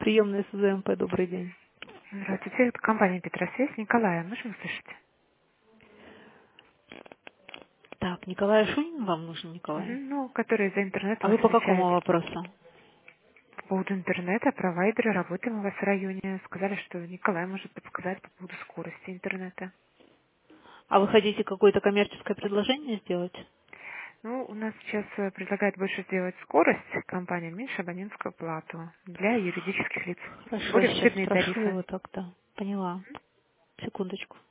Приемная СЗМП, добрый день. Здравствуйте, это компания Петросвязь. Николая, можем услышать? Так, Николай Шунин вам нужен, Николай? Ну, который за А интернетом вы по какому отвечает. вопросу? По поводу интернета, провайдеры, работаем у вас в районе. Сказали, что Николай может подсказать по поводу скорости интернета. А вы хотите какое-то коммерческое предложение сделать? Ну, у нас сейчас предлагают больше сделать скорость компания, меньше абонентскую плату для юридических лиц. Хорошо, Более сейчас выгодные спрошу тарифы. его тогда. Поняла. Секундочку.